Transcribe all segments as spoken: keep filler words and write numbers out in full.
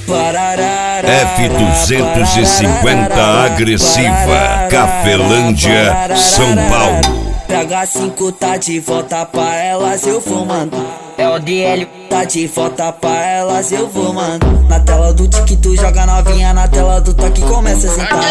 F duzentos e cinquenta Agressiva, Cafelândia, São Paulo. H cinco tá de volta pra elas, eu vou mandar. É o D L, tá de volta pra elas, eu vou mandar. Na tela do tique tu joga novinha, na tela do toque começa a sentar.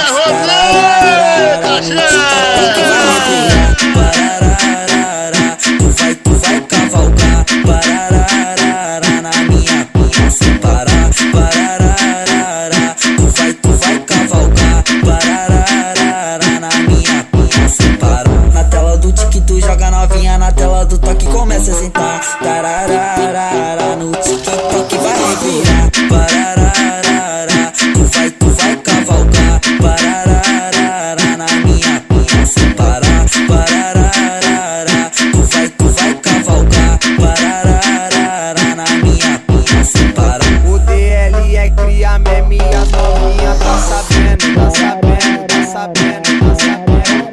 Tu vai, tu vai cavalgar. Parararara, na minha pinha sem parar. Parararara, tu vai, tu vai cavalgar. Parararara, na minha pinha sem parar. Na tela do tique tu joga novinha, na tela do toque começa a sentar. Tararara, no TikTok vai revirar. Parararara, tu vai, tu vai cavalgar. Parararara, na minha pinha sem parar. Parararara, tu vai, tu vai cavalgar. Parararara, na minha pinha sem parar. O D L é cria meme, as novinhas tá sabendo, tá sabendo, tá sabendo, tá sabendo.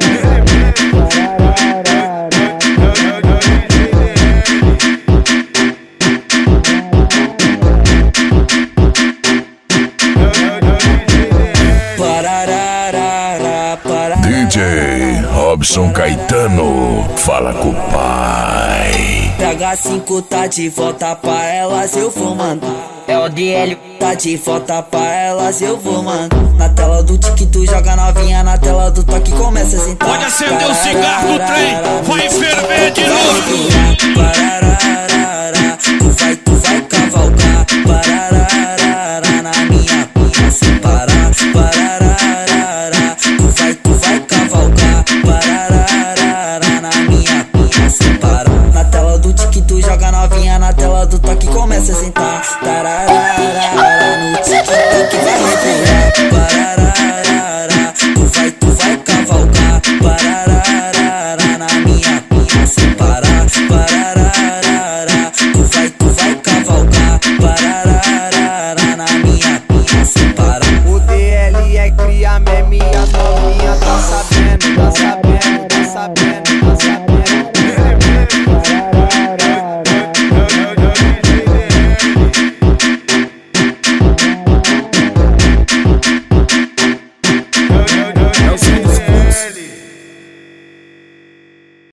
D J Robson Caetano, fala com o pai. H cinco tá de volta pra elas, eu vou mandar. é o D L, Tá de volta pra elas, eu vou mandar. Na tela do tique tu joga novinha, na tela do toque começa a sentar. Pode acender o cigarro do trem, vai ferver de novo. Parararara, tu vai, tu vai cavalgar. Parararara, na minha pinha sem parar. Parararara, tu vai, tu vai cavalgar. Parararara, na minha pinha sem parar. Na tela do tique tu joga novinha, na tela do toque começa a sentar. Tararara, no TikTok vai revirar. Parararara, tu vai, tu vai cavalgar. Parararara, na minha pinha sem parar. Parararara, tu vai, tu vai cavalgar. Parararara, na minha pinha sem parar. O D L é cria meme, as novinhas tá sabendo.